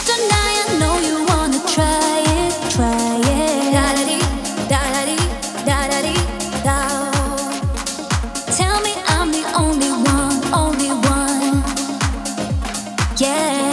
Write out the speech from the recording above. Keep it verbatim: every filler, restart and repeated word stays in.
deny, I know you wanna try it, try it. Da da dee, da da dee, da da dee, da. Tell me I'm the only one, only one. Yeah.